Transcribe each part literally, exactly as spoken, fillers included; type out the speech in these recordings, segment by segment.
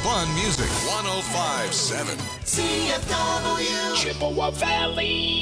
fun music. one oh five point seven C F W Chippewa Valley.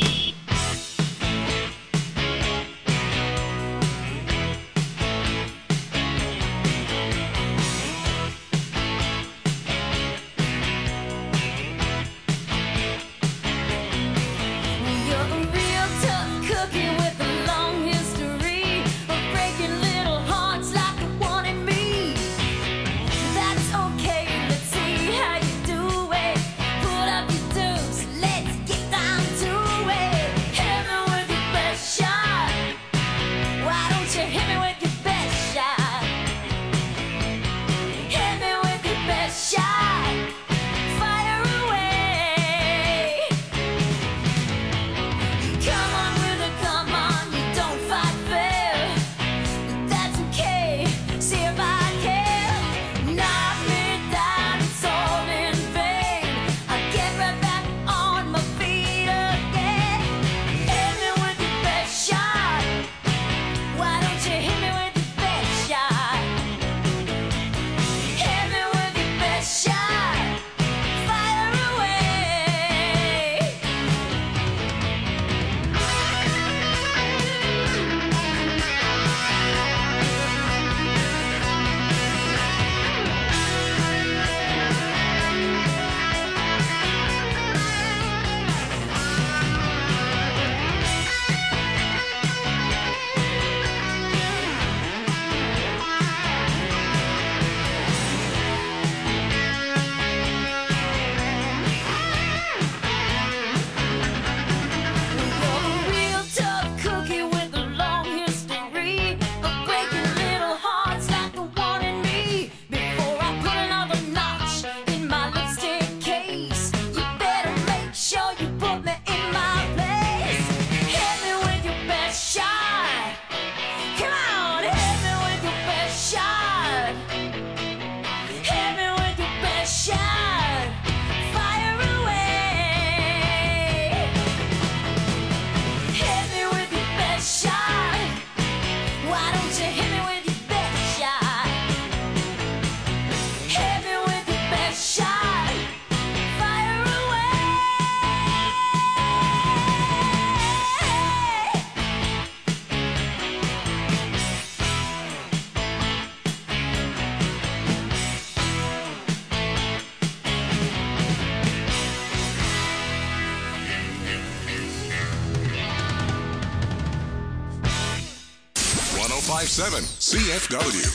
five point seven C F W.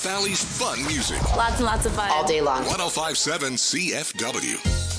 Valley's fun music. Lots and lots of fun. All day long. one oh five point seven C F W.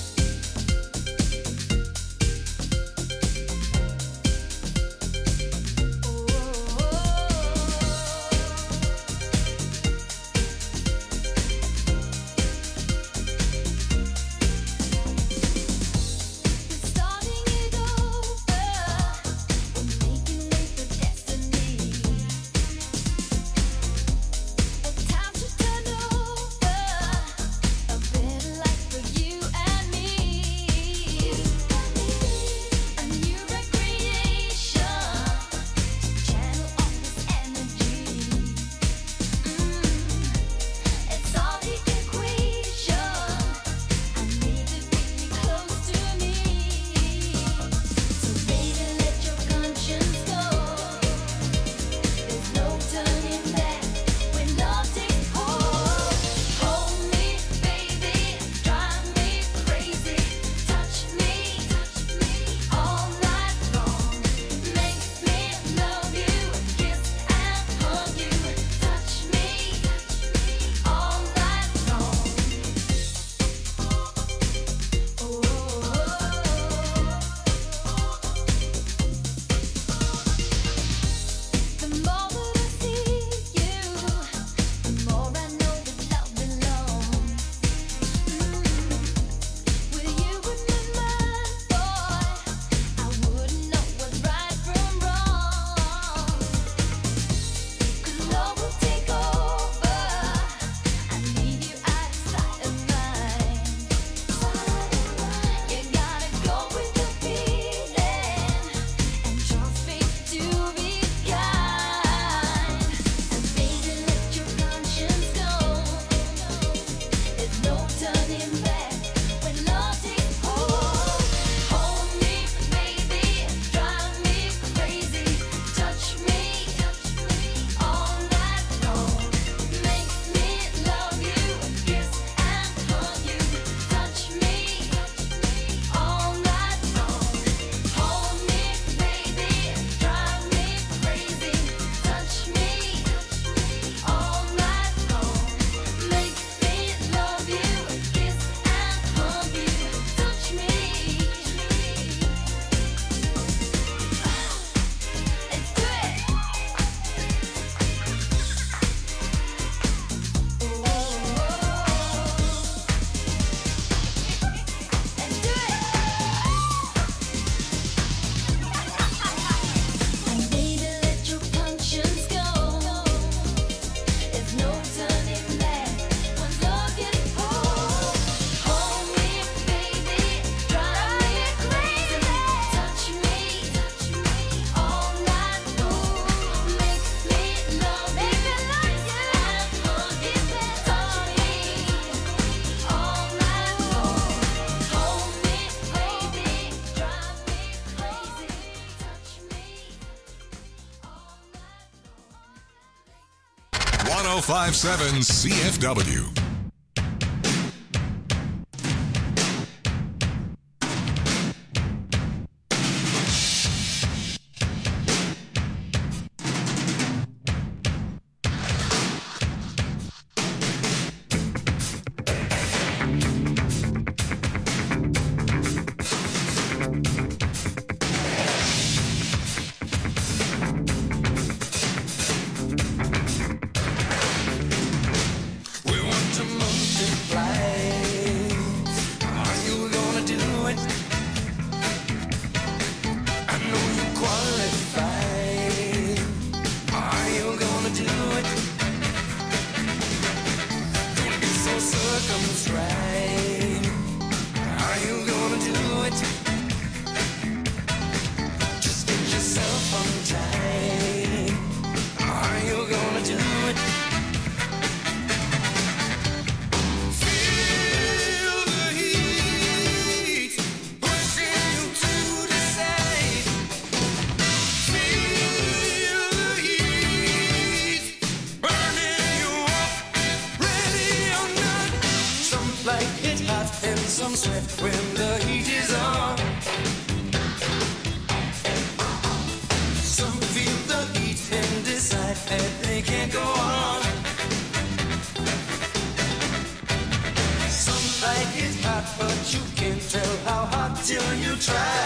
one oh five point seven C F W. Some sweat when the heat is on. Some feel the heat and decide that they can't go on. but you can't tell how hot till you try.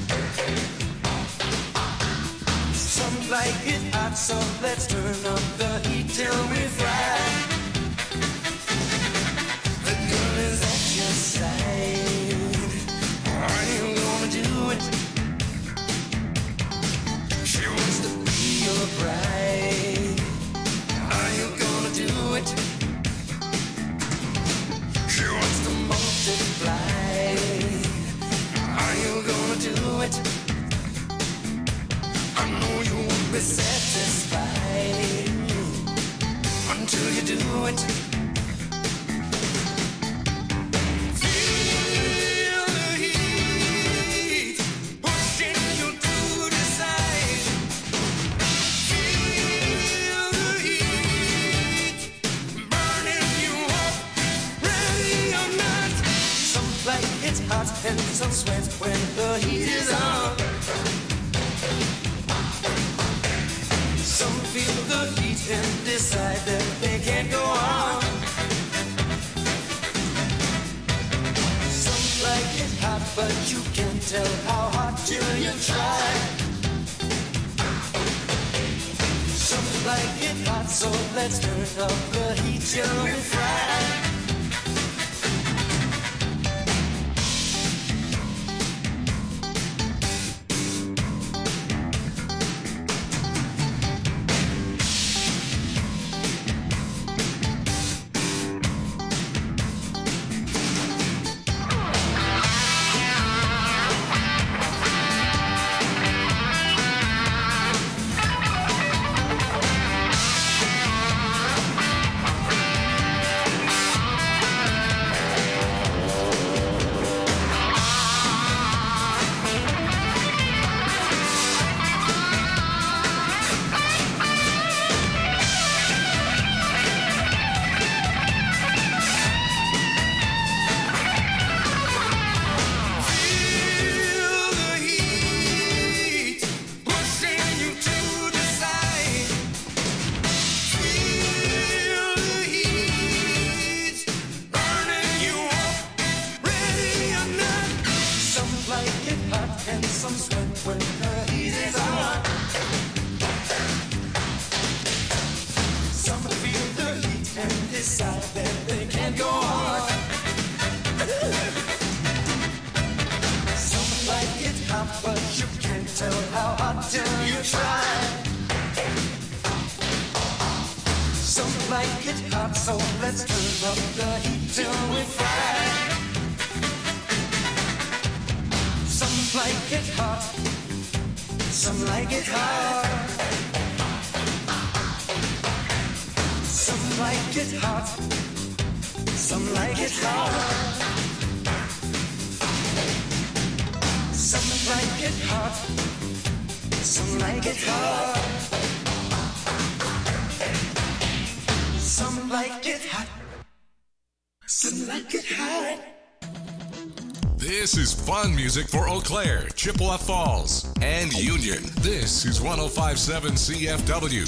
Some like it hot, so let's turn up the heat till we fry. The girl is at your side. Are you gonna do it? She wants to be your bride. Are you gonna do it? She wants to multiply. Are you gonna do it? I know you won't be satisfied until you do it. Feel the heat pushing you to decide. Feel the heat burning you up, ready or not. Some like it's hot and some sweat when the heat is on. Some feel the heat and decide that they can't go on. Some like it hot, but you can't tell how hot till you try. Some like it hot, so let's turn up the heat till we fry. This is fun music for Eau Claire, Chippewa Falls, and Union. This is one oh five point seven C F W.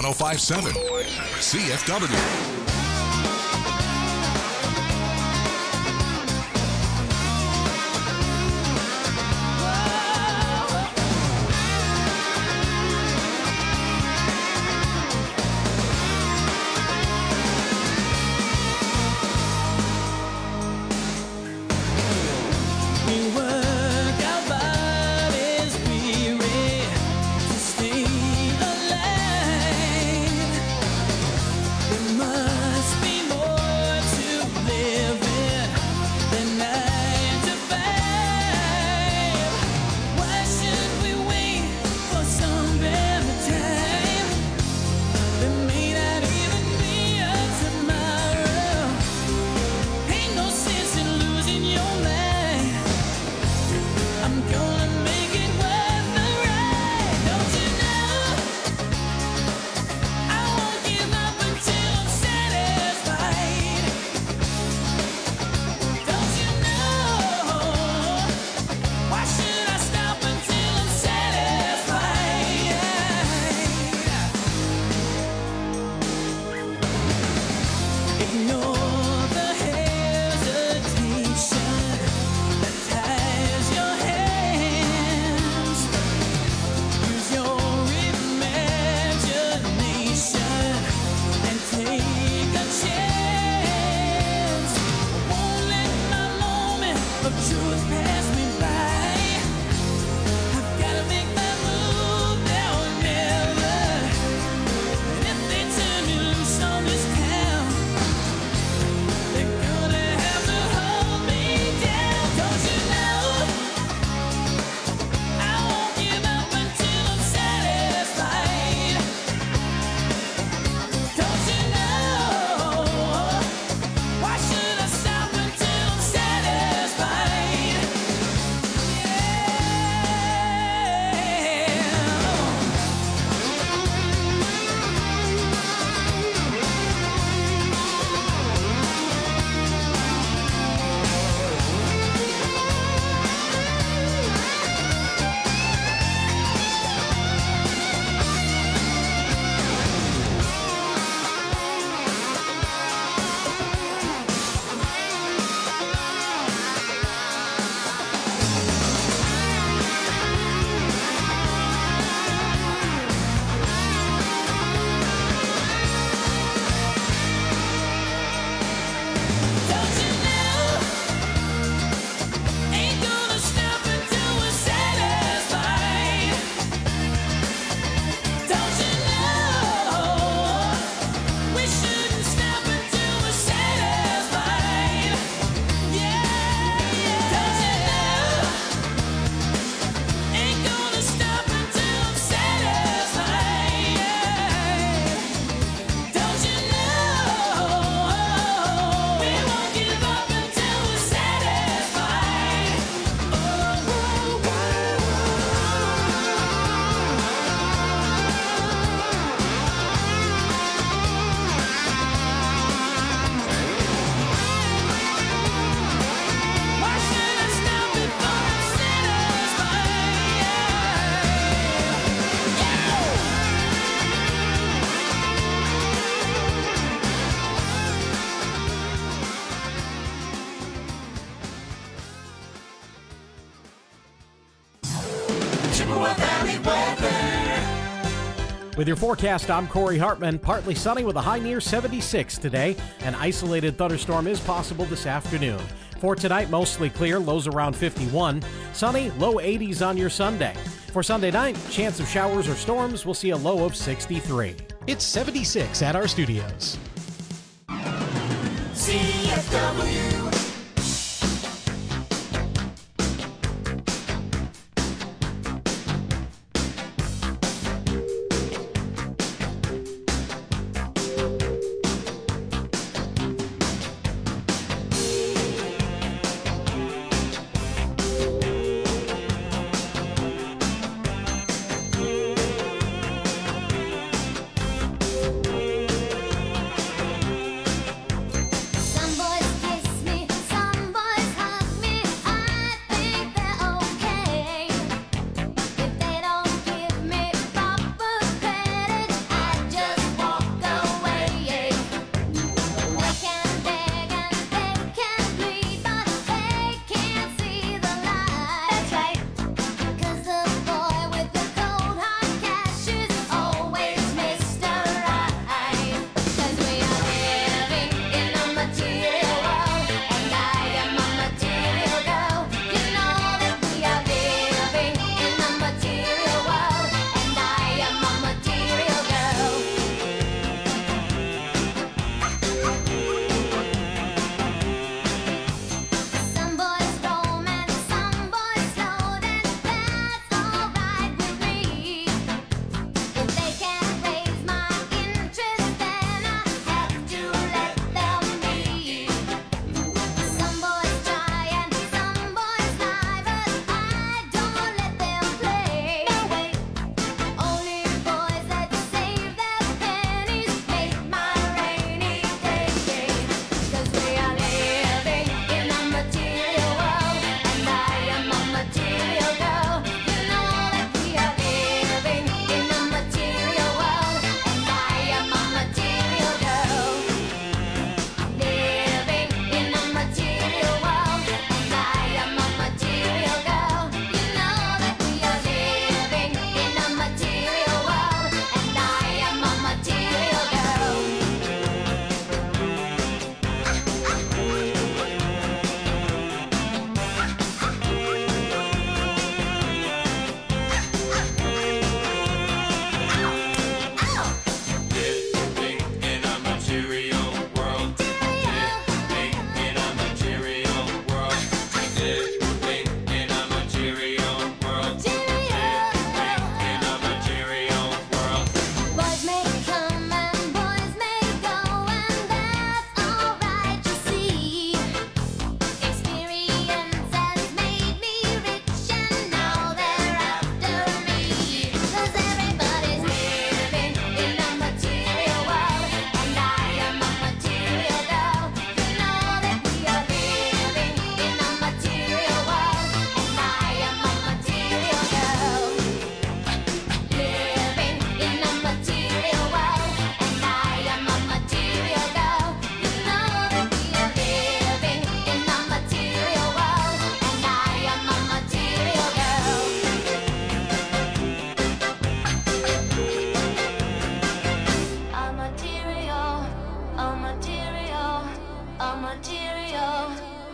oh five seven C F W. With your forecast, I'm Corey Hartman. Partly sunny with a high near seventy-six today. An isolated thunderstorm is possible this afternoon. For tonight, mostly clear, lows around fifty-one. Sunny, low eighties on your Sunday. For Sunday night, chance of showers or storms, we'll see a low of sixty-three. It's seventy-six at our studios. C F W. Some boys kiss me,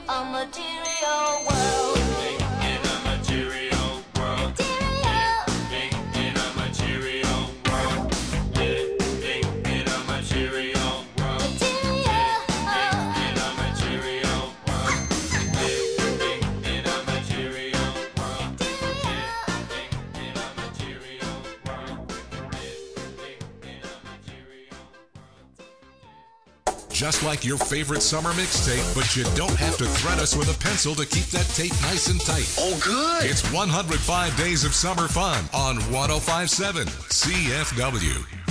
a material world. Living in a material world. Living in a material world. Living in a material world. Living in a material world. Living in a material world. Living in a material world. Living in a material world. Just like your favorite summer mixtape, but you don't have to thread us with a pencil to keep that tape nice and tight. Oh, good. It's one hundred five Days of Summer Fun on one oh five point seven C F W.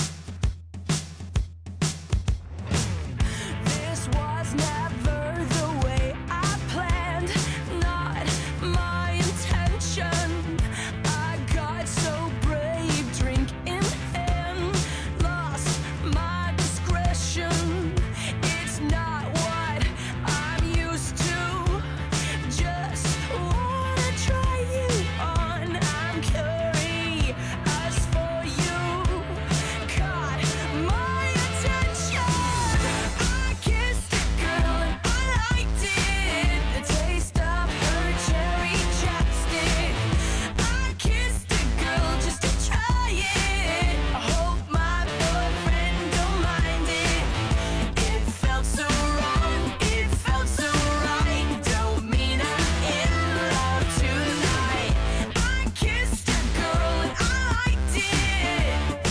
This was never the way I planned, not my intention. I got so brave, drink in hand, lost my discretion. It's not what I'm used to. Just wanna try you on. I'm curious for you. Caught my attention. I kissed a girl and I liked it. The taste of her cherry chapstick. I kissed a girl just to try it. I hope my boyfriend don't mind it. It felt so wrong, it felt so right. Don't mean I'm in love tonight. I kissed a girl and I liked it.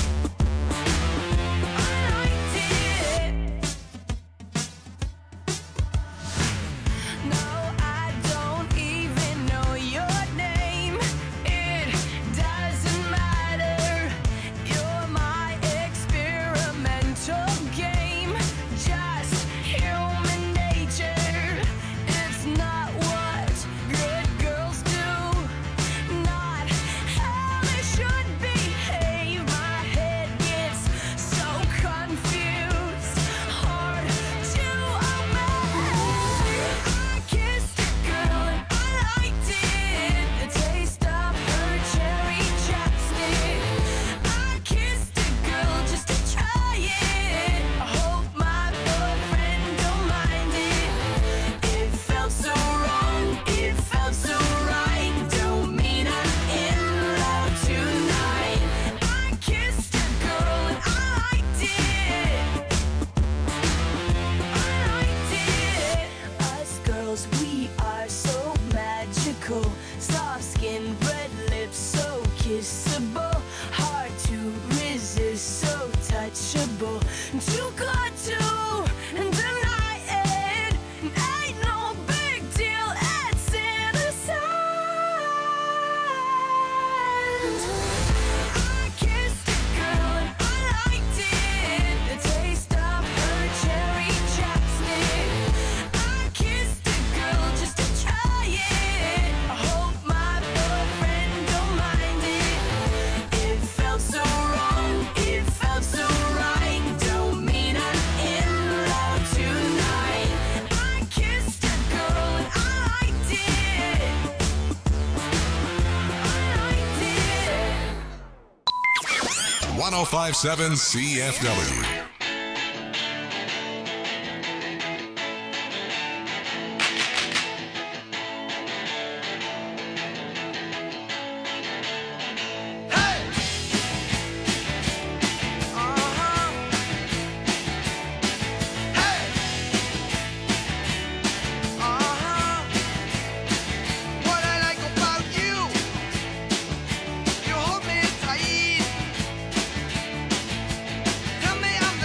I liked it. No, I don't even know your name. It doesn't matter. You're my experimental game. Just human nature. It's not what good girls do. Not how they should behave. My head gets so confused. Hard to obey. I kissed a girl and I liked it. The taste of her cherry chapstick. I kissed a girl just to try it. I hope my boyfriend don't mind it. It felt so wrong, it felt so right. Don't mean I'm in love tonight. I kissed a girl and I liked it. I liked it. Us girls, we are so magical. Soft skin, red lips, so kissable. Hard to resist, so touchable. Too good to deny it. Ain't no big deal, it's innocent. I kissed a girl and I liked it. The taste of her cherry chapstick. I kissed a girl just to try it. I hope my boyfriend don't mind it. It felt so wrong, it felt so right. Don't mean I'm in love tonight. I kissed a girl and I liked it. I liked it. one oh five point seven C F W. What I like about you, you hold me tight. Tell me I'm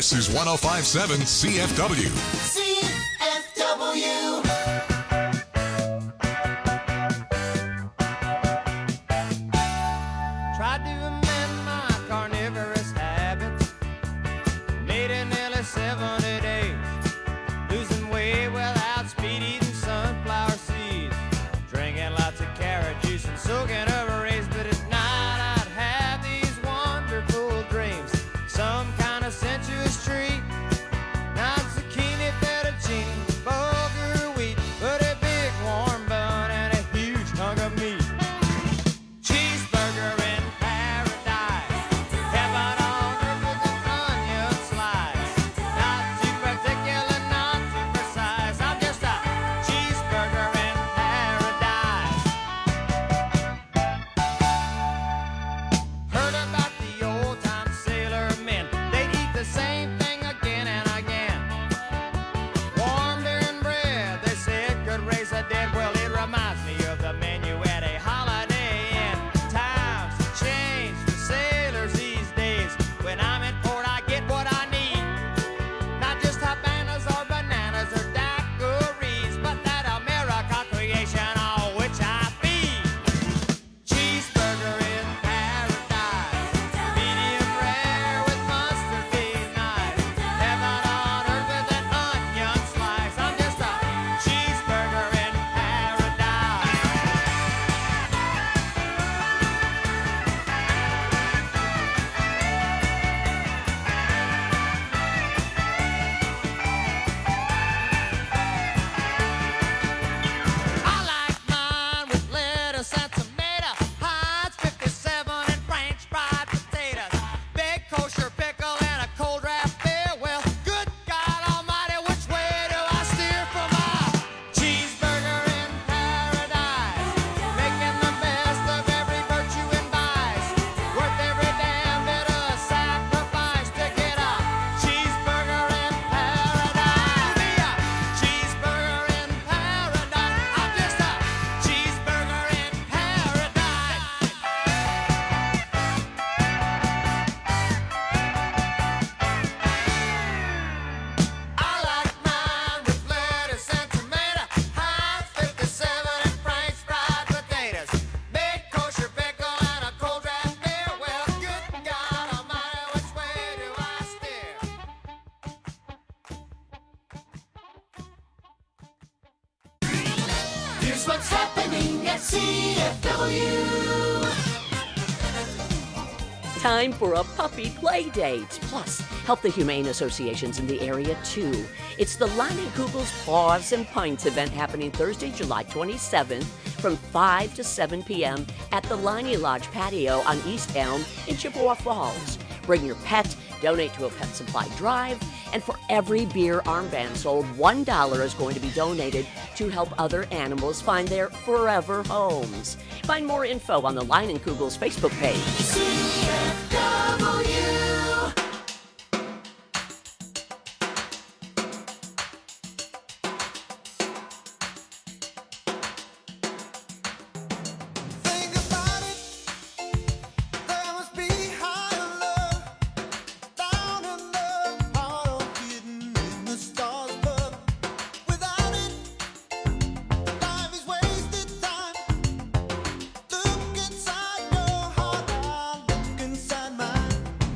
This is one oh five point seven C F W. C F W. Tried to amend my carnivorous habits. Made it nearly seventy days. Losing weight without speed, eating sunflower seeds. Drinking lots of carrot juice and soaking over rays. But at night I'd have these wonderful dreams. Some kind of sensuous treat. Not zucchini, fettuccine, bulgur wheat. But a big warm bun and a huge hunk of meat. Cheeseburger in paradise. Heaven on earth with an onion slice. Not too particular, not too precise. I'm just a cheeseburger in paradise. Heard about the old time sailor men. They'd eat the same thing again and again. Warm beer and bread, they said could raise the dead. Well, it reminds me of the menu at a Holiday Inn. Times have changed for sailors these days. When I'm in port, I get what I need. Not just Habanas or bananas or daiquiris, but that America creation on which I feed. Cheeseburger in paradise. Medium rare with mustard be nice. Heaven on earth with an onion slice. I'm just a cheeseburger in paradise. I like mine with lettuce and tomato, Heinz fifty-seven and French fried potatoes, big kosher pickle and a cold draft beer. Well, good God Almighty, which way do I steer for my cheeseburger in paradise? Making the best of every virtue and vice, worth every damn bit of sacrifice to get a cheeseburger in paradise. Be a cheeseburger in paradise. I'm just a cheeseburger in paradise. I like mine with lettuce and tomato, Heinz fifty-seven and French fried potatoes, big kosher pickle and a cold draft beer. Well, good God Almighty, which way do I steer? Here's what's happening at C F W. Time for a puppy play date. Plus, help the humane associations in the area too. It's the Leinenkugel's Paws and Pints event happening Thursday, July twenty-seventh from five to seven p.m. at the Leinie Lodge patio on East Elm in Chippewa Falls. Bring your pet, donate to a pet supply drive, and for every beer armband sold, one dollar is going to be donated to help other animals find their forever homes. Find more info on the Leinenkugel's Facebook page. C F W. Think about it. There must be higher love down in the heart of hidden in the stars above. Without it, life is wasted time. Look inside your heart, I'll look inside mine.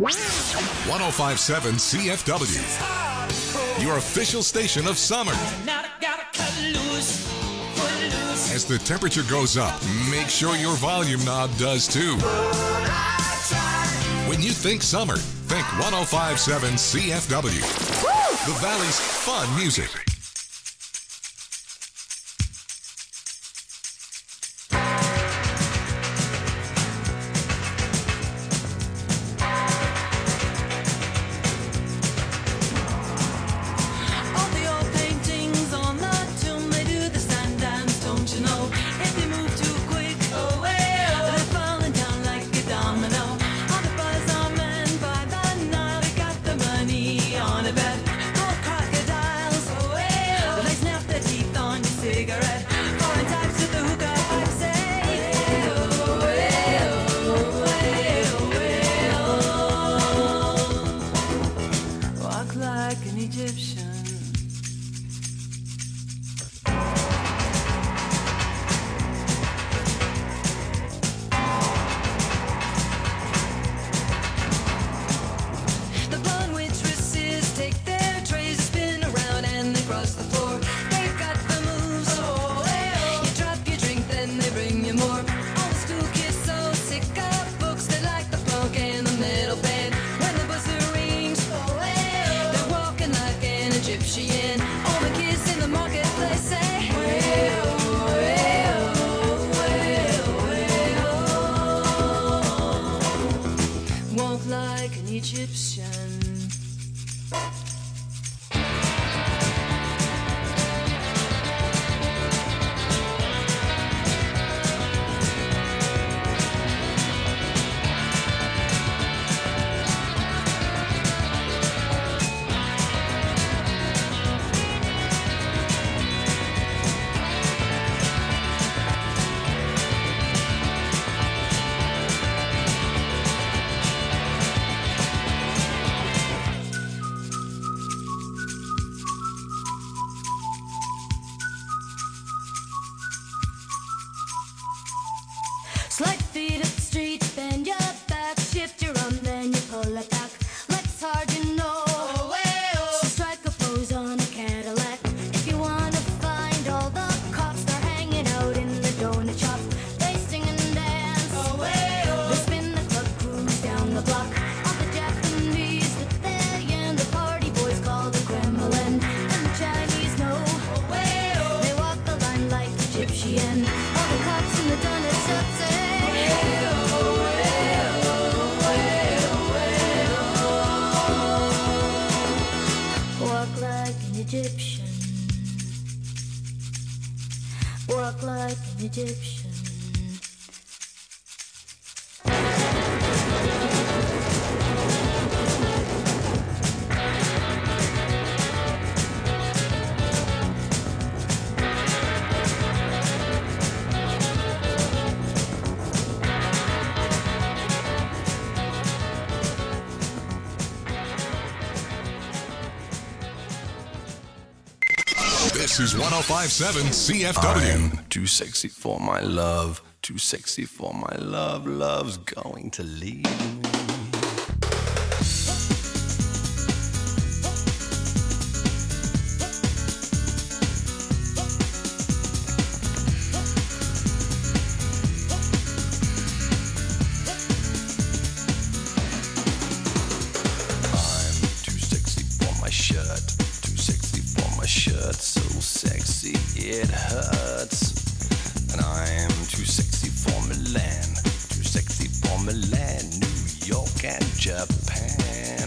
one oh five point seven C F W, your official station of summer. As the temperature goes up, make sure your volume knob does too. When you think summer, think one oh five point seven C F W, the Valley's fun music. This is one oh five point seven C F W. I'm too sexy for my love, too sexy for my love, love's going to leave me. It hurts, and I'm too sexy for Milan, too sexy for Milan, New York and Japan.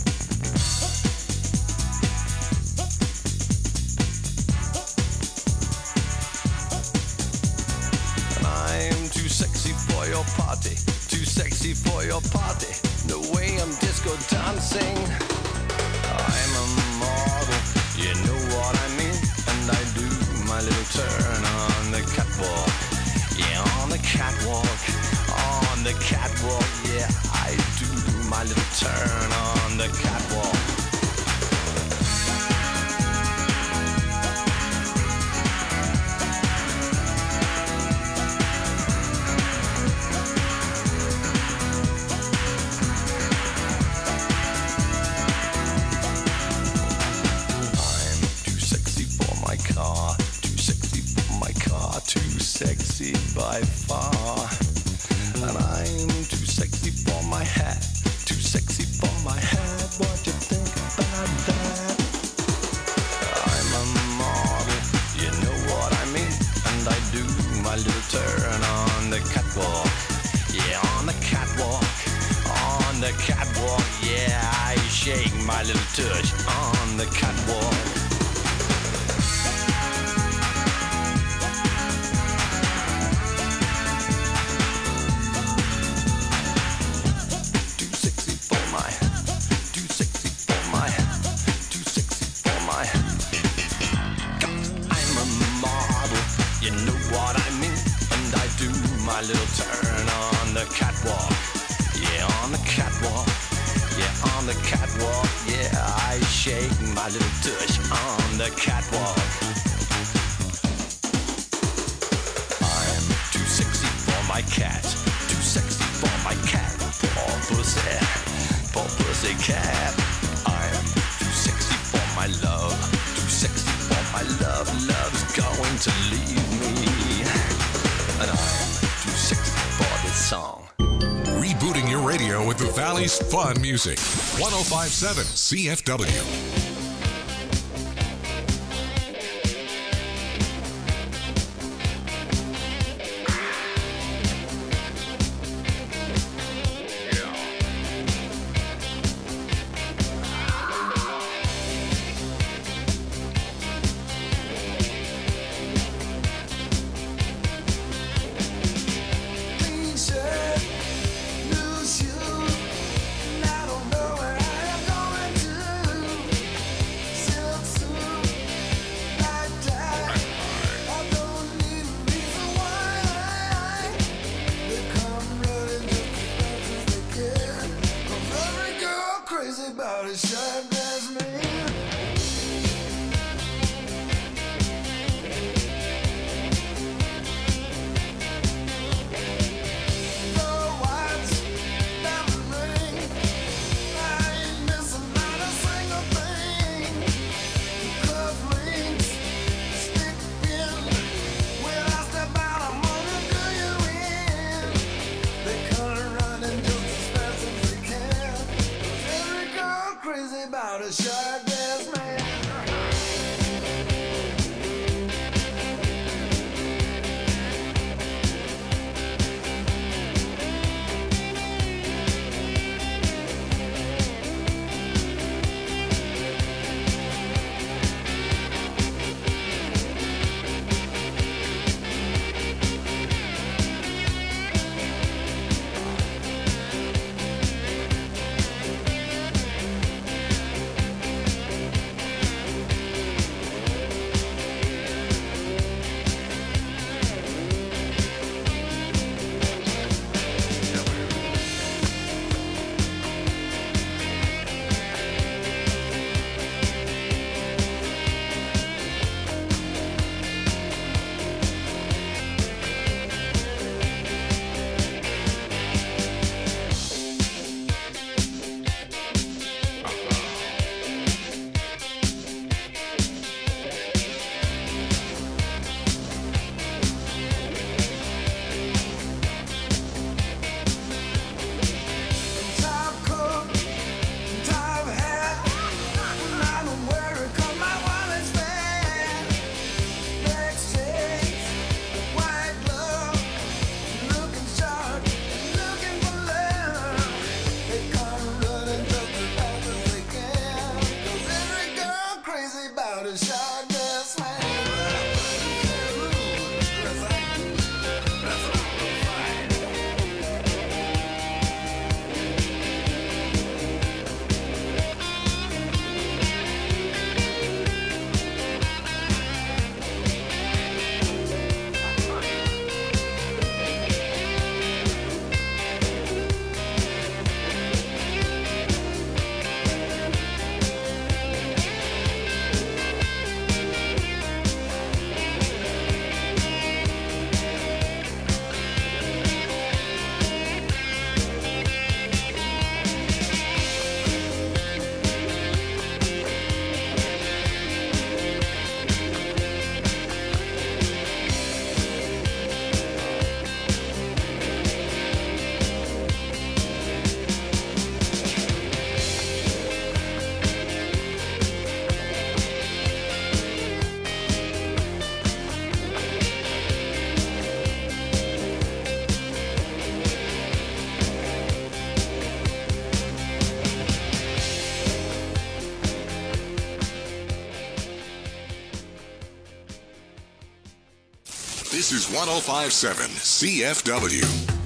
And I'm too sexy for your party, too sexy for your party, the way I'm disco dancing. I'm a model, you know what I mean, and I do my little turn on the catwalk, yeah, on the catwalk, on the catwalk, yeah, I do my little turn on the catwalk. sexy by far. And I'm too sexy for my hat, too sexy for my hat. What you think about that? I'm a model, you know what I mean. And I do my little turn on the catwalk. Yeah, on the catwalk, on the catwalk. Yeah, I shake my little touch on the catwalk. My little turn on the catwalk. Yeah, on the catwalk. Yeah, on the catwalk. Yeah, I shake my little tush on the catwalk. I'm too sexy for my cat, too sexy for my cat. Poor pussy, poor pussy cat. I'm too sexy for my love, too sexy for my love. Love's going to leave me, and I'm too sexy for this song. Rebooting your radio with the Valley's fun music. one oh five point seven C F W. Lose you, and I don't know what I'm going to do. This is one oh five point seven C F W.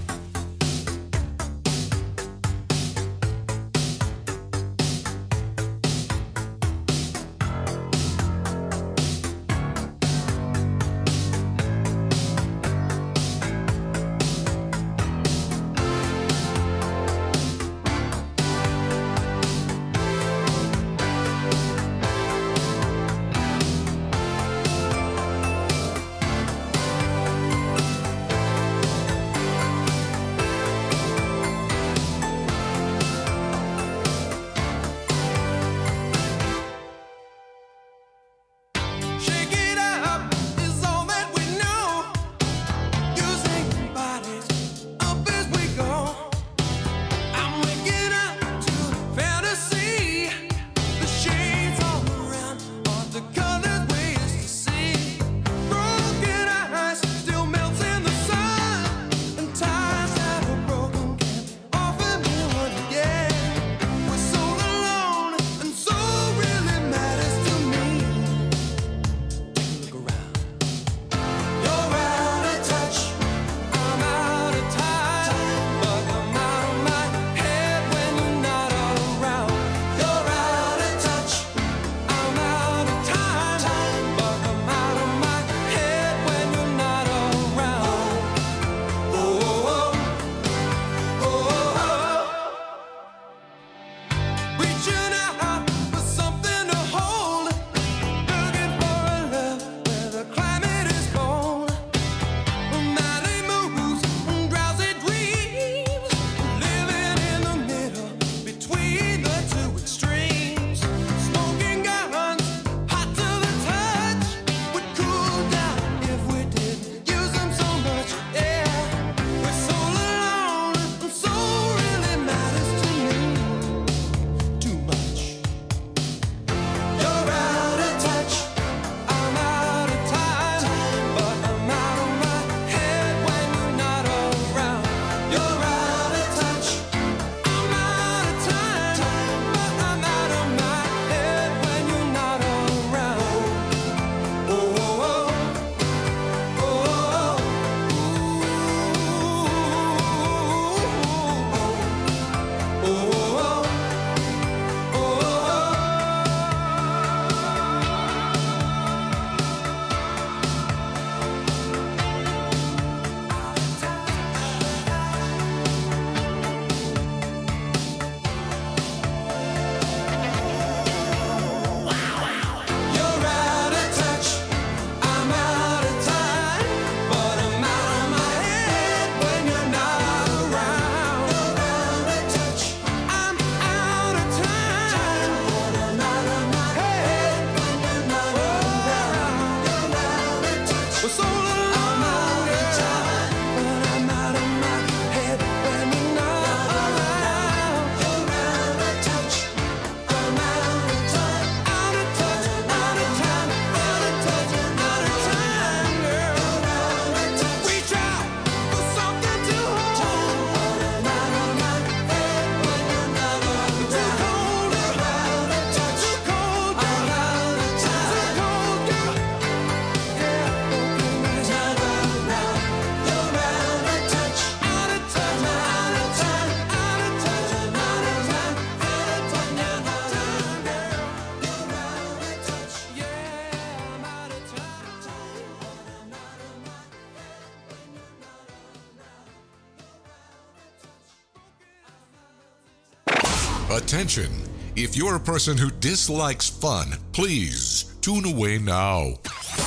Attention! If you're a person who dislikes fun, please tune away now.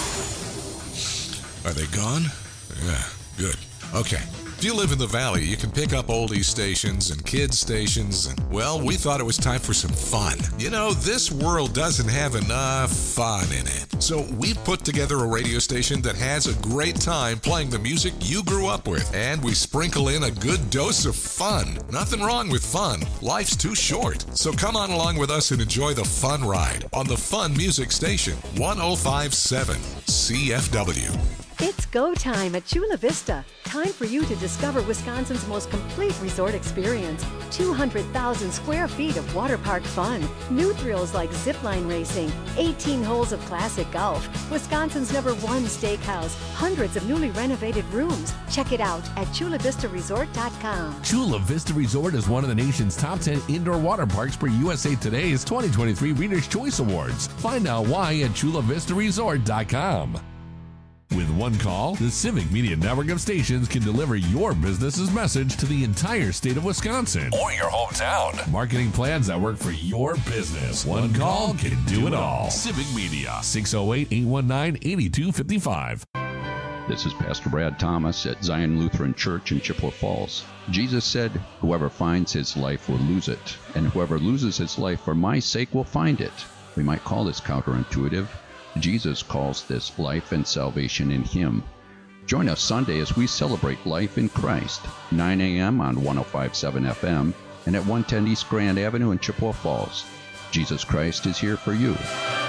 Are they gone? Yeah, good. Okay. If you live in the valley, you can pick up oldies stations and kids stations, and, well, we thought it was time for some fun. You know, this world doesn't have enough fun in it. So we put together a radio station that has a great time playing the music you grew up with, and we sprinkle in a good dose of fun. Nothing wrong with fun. Life's too short. So come on along with us and enjoy the fun ride on the Fun Music Station, one oh five point seven C F W. It's go time at Chula Vista. Time for you to discover Wisconsin's most complete resort experience. two hundred thousand square feet of water park fun. New thrills like zipline racing. eighteen holes of classic golf. Wisconsin's number one steakhouse. Hundreds of newly renovated rooms. Check it out at chula vista resort dot com. Chula Vista Resort is one of the nation's top ten indoor water parks per U S A Today's twenty twenty-three Reader's Choice Awards. Find out why at chula vista resort dot com. With one call, the Civic Media Network of stations can deliver your business's message to the entire state of Wisconsin or your hometown. Marketing plans that work for your business. One call can do it all. Civic Media, six oh eight, eight one nine, eight two five five. This is Pastor Brad Thomas at Zion Lutheran Church in Chippewa Falls. Jesus said, "Whoever finds his life will lose it, and whoever loses his life for my sake will find it." We might call this counterintuitive. Jesus calls this life and salvation in him. Join us Sunday as we celebrate life in Christ, nine a.m. on one oh five point seven F M and at one ten East Grand Avenue in Chippewa Falls. Jesus Christ is here for you.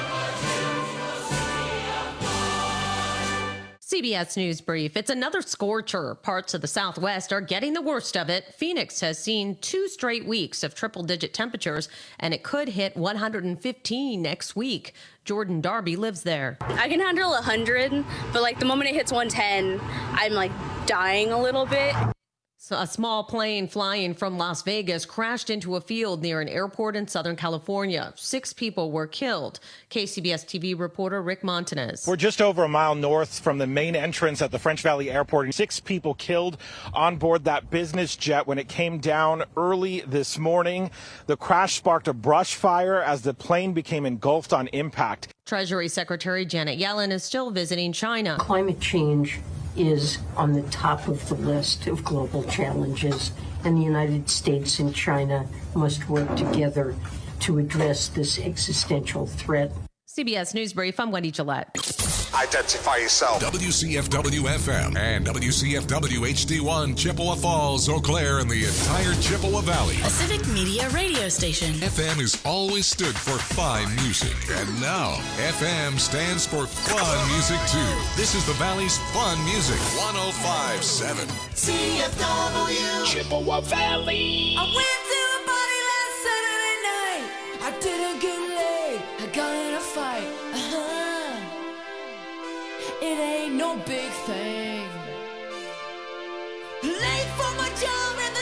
C B S News Brief. It's another scorcher. Parts of the Southwest are getting the worst of it. Phoenix has seen two straight weeks of triple-digit temperatures, and it could hit one hundred fifteen next week. Jordan Darby lives there. I can handle one hundred, but like the moment it hits one ten, I'm like dying a little bit. So a small plane flying from Las Vegas crashed into a field near an airport in Southern California. Six people were killed. K C B S T V reporter Rick Montanez. We're just over a mile north from the main entrance at the French Valley Airport. Six people killed on board that business jet when it came down early this morning. The crash sparked a brush fire as the plane became engulfed on impact. Treasury Secretary Janet Yellen is still visiting China. Climate change is on the top of the list of global challenges, and the United States and China must work together to address this existential threat. C B S News Brief, I'm Wendy Gillette. Identify yourself. W C F W F M and W C F W H D one, Chippewa Falls, Eau Claire, and the entire Chippewa Valley. A Civic Media radio station. F M has always stood for fine music, and now F M stands for fun music too. This is the Valley's fun music, one oh five point seven. C F W Chippewa Valley. I went to a party last Saturday night. I didn't get laid. I got in a fight. Uh-huh. It ain't no big thing.